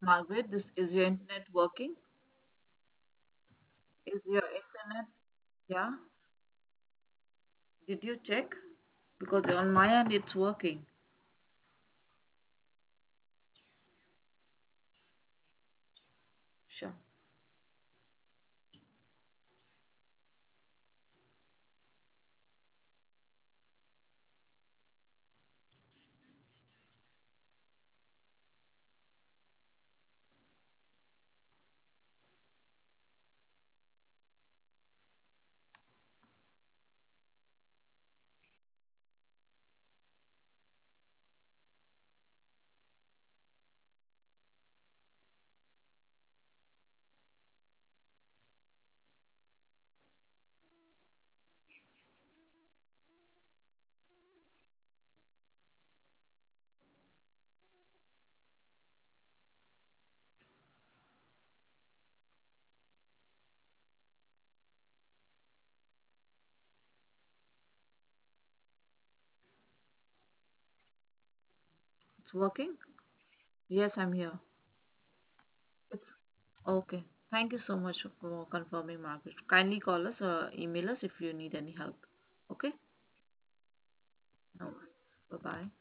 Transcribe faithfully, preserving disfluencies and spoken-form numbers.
Margaret, this is your internet working? Is your internet, yeah? Did you check? Because on my end it's working. Sure. It's working? Yes, I'm here. It's okay. Thank you so much for confirming, Margaret. Kindly call us or email us if you need any help. Okay? No worries. Bye bye.